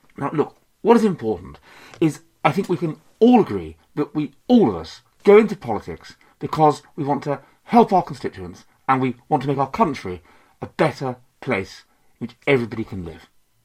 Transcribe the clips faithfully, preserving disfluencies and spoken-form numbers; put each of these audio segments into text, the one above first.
Now, look, what is important is I think we can all agree that we, all of us, go into politics because we want to help our constituents and we want to make our country a better place in which everybody can live.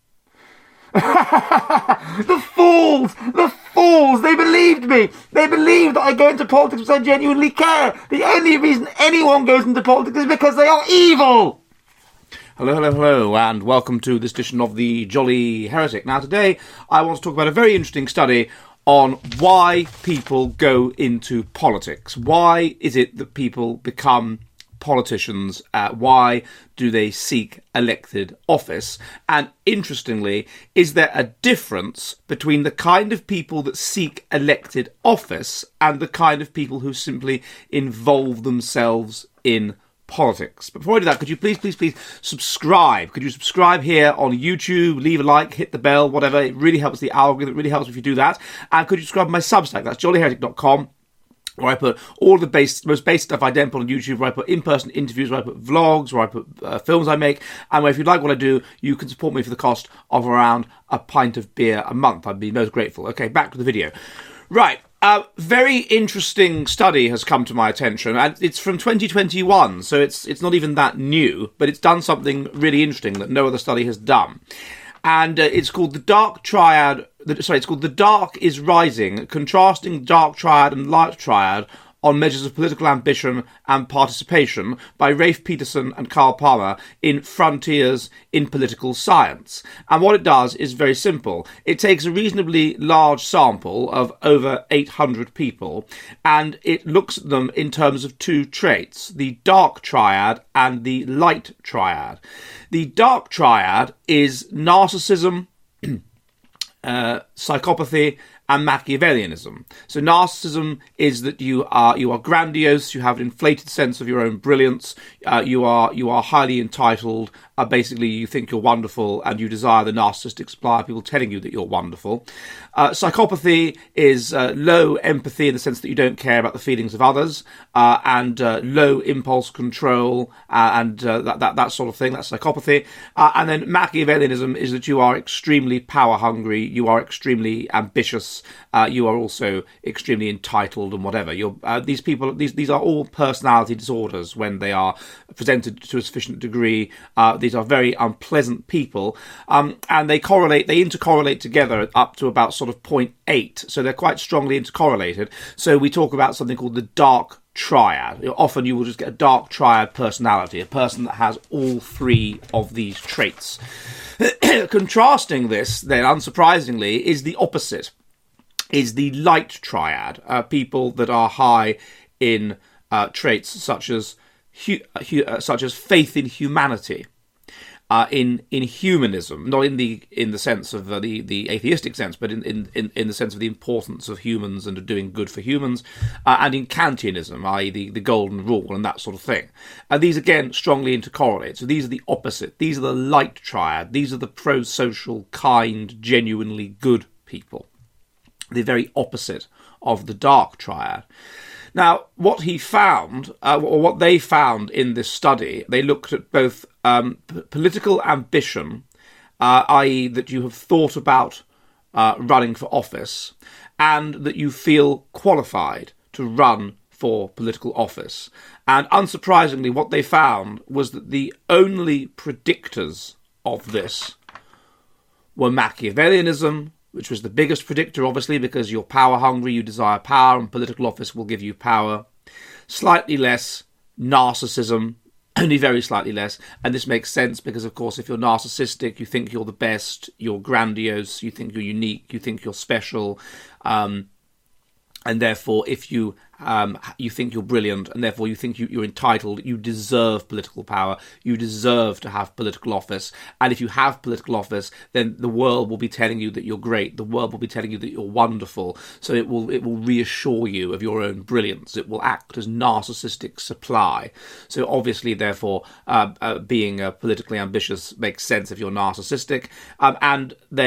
The fools! The fools! They believed me! They believed that I go into politics because I genuinely care! The only reason anyone goes into politics is because they are evil! Hello, hello, hello, and welcome to this edition of the Jolly Heretic. Now, today I want to talk about a very interesting study on why people go into politics. Why is it that people become politicians? Uh, why do they seek elected office? And interestingly, is there a difference between the kind of people that seek elected office and the kind of people who simply involve themselves in politics? But before I do that, could you please, please, please subscribe? Could you subscribe here on YouTube, leave a like, hit the bell, whatever. It really helps the algorithm. It really helps if you do that. And could you subscribe to my Substack? That's jolly heretic dot com. Where I put all the base, most basic stuff I don't put on YouTube, where I put in-person interviews, where I put vlogs, where I put uh, films I make, and where if you like what I do, you can support me for the cost of around a pint of beer a month. I'd be most grateful. Okay, back to the video. Right, a uh, very interesting study has come to my attention, and it's from twenty twenty-one, so it's it's not even that new, but it's done something really interesting that no other study has done. And uh, it's called the Dark Triad, the, sorry, it's called The Dark is Rising, Contrasting Dark Triad and Light Triad on Measures of Political Ambition and Participation by Rafe Peterson and Carl Palmer in Frontiers in Political Science. And what it does is very simple. It takes a reasonably large sample of over eight hundred people, and it looks at them in terms of two traits, the Dark Triad and the Light Triad. The Dark Triad is narcissism, uh, psychopathy, and Machiavellianism. So narcissism is that you are you are grandiose, you have an inflated sense of your own brilliance, uh, you are you are highly entitled, uh, basically you think you're wonderful and you desire the narcissistic supply of people telling you that you're wonderful. Uh, psychopathy is uh, low empathy in the sense that you don't care about the feelings of others, uh, and uh, low impulse control, uh, and uh, that, that that sort of thing, that's psychopathy. Uh, and then Machiavellianism is that you are extremely power hungry, you are extremely ambitious, Uh, you are also extremely entitled and whatever. You're, uh, these people, these these are all personality disorders when they are presented to a sufficient degree. Uh, these are very unpleasant people, um, and they correlate, they intercorrelate together up to about sort of zero point eight. So they're quite strongly intercorrelated. So we talk about something called the Dark Triad. Often you will just get a Dark Triad personality, a person that has all three of these traits. Contrasting this, then, unsurprisingly, is the opposite. Is the Light Triad, uh, people that are high in uh, traits such as hu- hu- uh, such as faith in humanity, uh, in in humanism, not in the in the sense of uh, the the atheistic sense, but in, in, in, in the sense of the importance of humans and of doing good for humans, uh, and in Kantianism, that is, the the golden rule and that sort of thing. And these again strongly intercorrelate. So these are the opposite. These are the Light Triad. These are the pro-social, kind, genuinely good people. The very opposite of the Dark Triad. Now, what he found, uh, or what they found in this study, they looked at both um, p- political ambition, uh, that is that you have thought about uh, running for office, and that you feel qualified to run for political office. And unsurprisingly, what they found was that the only predictors of this were Machiavellianism, which was the biggest predictor, obviously, because you're power hungry, you desire power, and political office will give you power. Slightly less narcissism, only very slightly less. And this makes sense because, of course, if you're narcissistic, you think you're the best, you're grandiose, you think you're unique, you think you're special. Um, and therefore, if you um, you think you're brilliant, and therefore you think you, you're entitled, you deserve political power, you deserve to have political office. And if you have political office, then the world will be telling you that you're great. The world will be telling you that you're wonderful. So it will it will reassure you of your own brilliance. It will act as narcissistic supply. So obviously, therefore, uh, uh, being uh, politically ambitious makes sense if you're narcissistic. Um, and then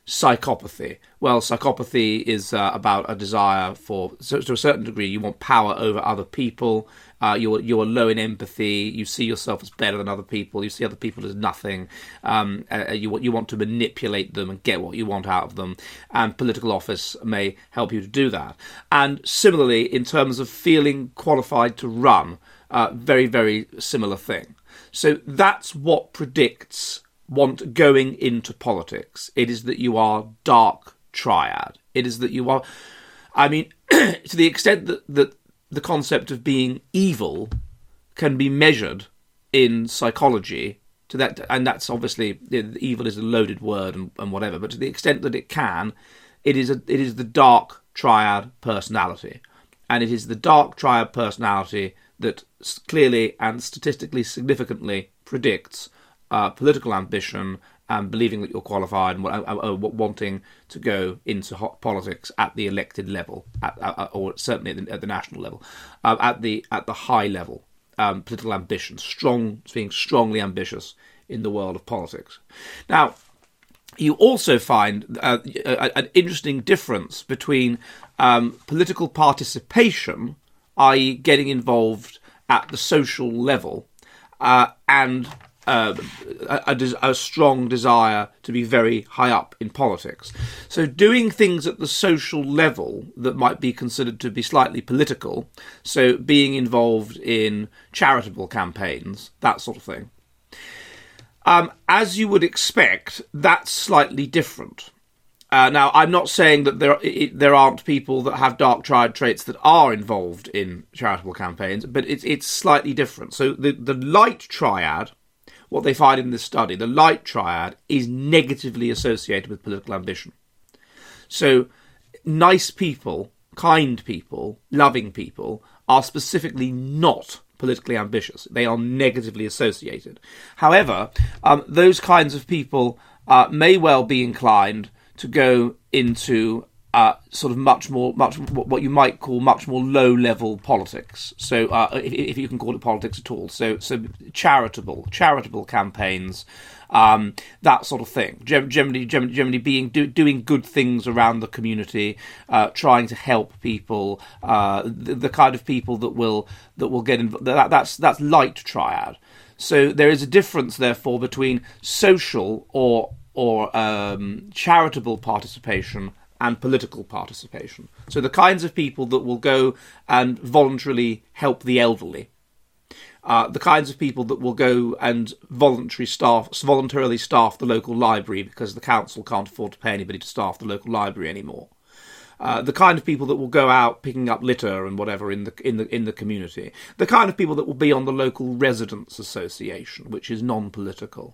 psychopathy? Well, psychopathy is uh, about a desire for, so to a certain degree, you want power over other people. Uh, you're you're low in empathy. You see yourself as better than other people. You see other people as nothing. Um, uh, you you want to manipulate them and get what you want out of them. And political office may help you to do that. And similarly, in terms of feeling qualified to run, uh, very very similar thing. So that's what predicts want going into politics. It is that you are dark triad. It is that you are. I mean, to the extent that that. The concept of being evil can be measured in psychology to that, and that's obviously, evil is a loaded word and, and whatever, but to the extent that it can, it is a, it is the dark triad personality, and it is the dark triad personality that clearly and statistically significantly predicts uh, political ambition and believing that you're qualified and uh, uh, wanting to go into hot politics at the elected level, at, uh, or certainly at the, at the national level, uh, at the at the high level, um, political ambition, strong, being strongly ambitious in the world of politics. Now, you also find uh, a, an interesting difference between um, political participation, that is, getting involved at the social level, uh, and Uh, a, a, a strong desire to be very high up in politics. So doing things at the social level that might be considered to be slightly political, so being involved in charitable campaigns, that sort of thing, um, as you would expect, that's slightly different. Uh, now, I'm not saying that there it, there aren't people that have dark triad traits that are involved in charitable campaigns, but it's it's slightly different. So the, the light triad, what they find in this study, the light triad is negatively associated with political ambition. So nice people, kind people, loving people are specifically not politically ambitious. They are negatively associated. However, um, those kinds of people uh, may well be inclined to go into Uh, sort of much more, much what you might call much more low-level politics. So, uh, if, if you can call it politics at all. So, so charitable, charitable campaigns, um, that sort of thing. Generally, generally, generally being do, doing good things around the community, uh, trying to help people. Uh, the, the kind of people that will that will get involved. That, that's that's light triad. So there is a difference, therefore, between social or or um, charitable participation and political participation. So the kinds of people that will go and voluntarily help the elderly, uh, the kinds of people that will go and voluntary staff, voluntarily staff the local library because the council can't afford to pay anybody to staff the local library anymore. Uh, the kind of people that will go out picking up litter and whatever in the in the in the community. The kind of people that will be on the local residents' association, which is non-political.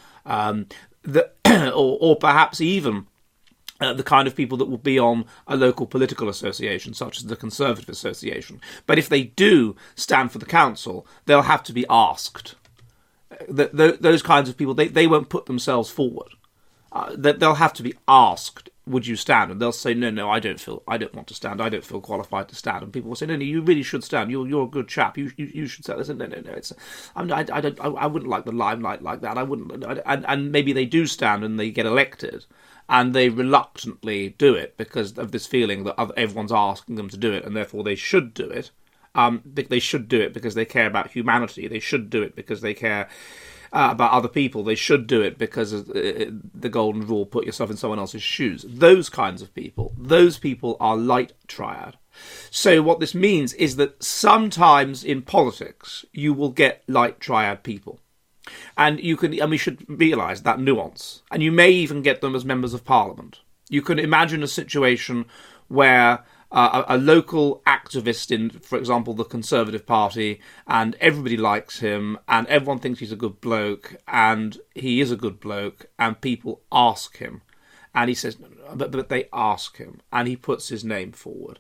Um, the or, or perhaps even Uh, the kind of people that will be on a local political association, such as the Conservative Association. But if they do stand for the council, they'll have to be asked. The, the, those kinds of people, they, they won't put themselves forward. Uh, they'll have to be asked, would you stand? And they'll say, no, no, I don't feel, I don't want to stand. I don't feel qualified to stand. And people will say, no, no, you really should stand. You're, you're a good chap. You, you, you should stand. They say, no, no, no. It's, I'm, I, I don't, I, I wouldn't like the limelight like that. I wouldn't. And, and maybe they do stand and they get elected. And they reluctantly do it because of this feeling that everyone's asking them to do it, and therefore they should do it. Um, they should do it because they care about humanity. They should do it because they care uh, about other people. They should do it because of the golden rule, put yourself in someone else's shoes. Those kinds of people, those people are light triad. So what this means is that sometimes in politics you will get light triad people. And you can, and we should realise that nuance. And you may even get them as members of parliament. You can imagine a situation where uh, a, a local activist in, for example, the Conservative Party, and everybody likes him, and everyone thinks he's a good bloke, and he is a good bloke, and people ask him. And he says, no, no, but, but they ask him, and he puts his name forward.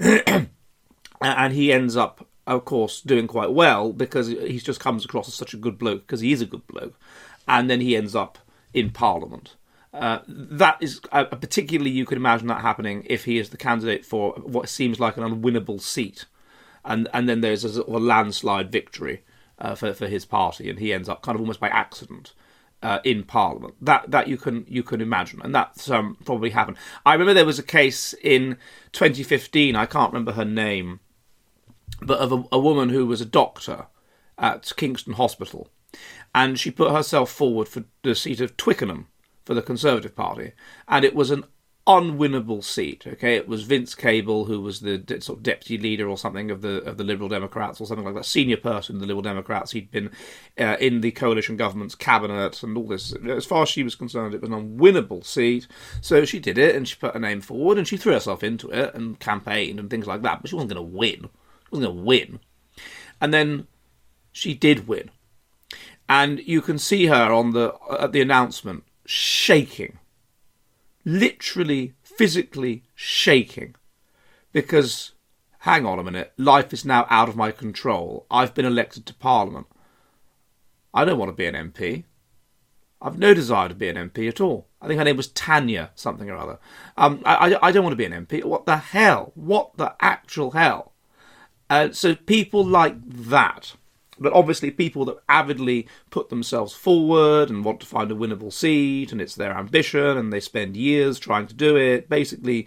And he ends up, of course, doing quite well because he just comes across as such a good bloke because he is a good bloke, and then he ends up in Parliament. Uh, that is uh, particularly, you can imagine that happening if he is the candidate for what seems like an unwinnable seat, and and then there's a sort of a landslide victory uh, for for his party, and he ends up kind of almost by accident uh, in Parliament. That that you can you can imagine, and that's um, probably happened. I remember there was a case in twenty fifteen. I can't remember her name, but of a, a woman who was a doctor at Kingston Hospital, and she put herself forward for the seat of Twickenham for the Conservative Party, and it was an unwinnable seat. Okay, it was Vince Cable, who was the de- sort of deputy leader or something of the of the Liberal Democrats or something like that, senior person in the Liberal Democrats. He'd been uh, in the coalition government's cabinet and all this. As far as she was concerned, it was an unwinnable seat. So she did it, and she put her name forward, and she threw herself into it and campaigned and things like that. But she wasn't going to win. She wasn't going to win. And then she did win, and you can see her on the at the announcement shaking. Literally, physically shaking, because, hang on a minute, life is now out of my control. I've been elected to Parliament. I don't want to be an M P. I've no desire to be an M P at all. I think her name was Tanya something or other. Um, I, I, I don't want to be an M P. What the hell? What the actual hell? Uh, so people like that. But obviously people that avidly put themselves forward and want to find a winnable seat, and it's their ambition, and they spend years trying to do it. Basically,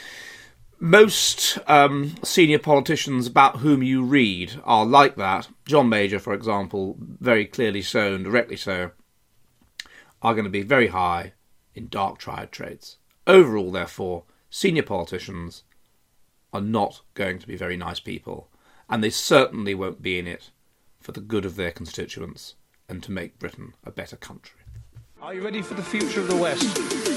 most um, senior politicians about whom you read are like that. John Major, for example, very clearly so and directly so, are going to be very high in dark triad trades. Overall, therefore, senior politicians are not going to be very nice people, and they certainly won't be in it for the good of their constituents and to make Britain a better country. Are you ready for the future of the West?